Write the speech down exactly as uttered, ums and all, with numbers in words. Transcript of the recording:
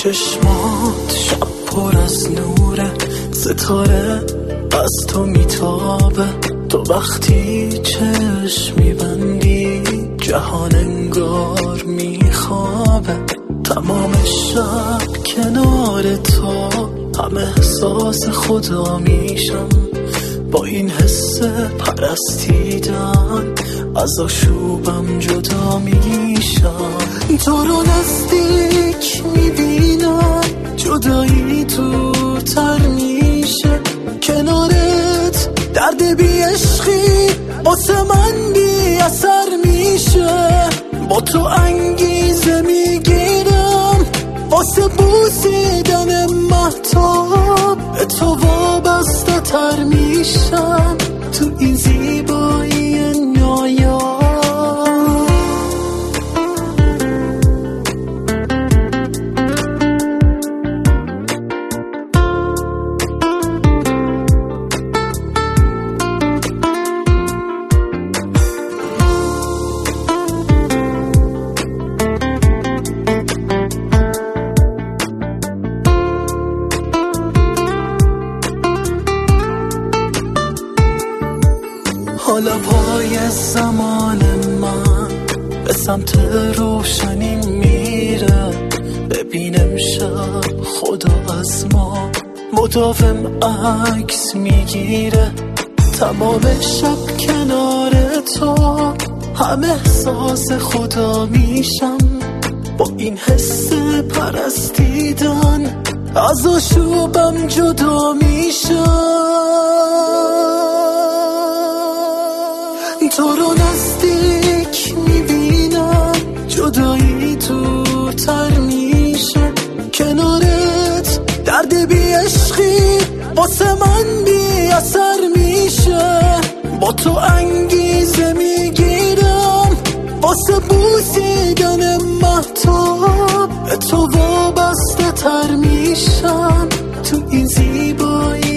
چشمات شب پر از نوره، ستاره از تو میتابه. تو وقتی چشم میبندی جهان انگار میخوابه. تمام شب کنار تو همه احساس خدا میشم. با این حس پرستیدن از آشوبم جدا میشم. تو رو نزدیک میبینم جدایی دورتر میشه. کنارت درد بی عشقی واسه من بی اثر میشه. با تو انگیزه میگیرم واسه بوسیدن مهتاب. به تو وابسته تر میشم تو این زیبایی نایاب. حالا پای زمان من به سمت روشنی میره. ببینم شب خدا از ما مداوم عکس میگیره. تمام شب کنار تو همه احساس خدا میشم. با این حس پرستیدن از آشوبم جدا میشم. تو رو نزدیک میبینم جدایی دورتر میشه. کنارت درد بی عشقی واسه من بی اثر میشه. با تو انگیزه میگیرم واسه بوسیدن مهتاب. به تو وابسته تر میشم تو این زیبایی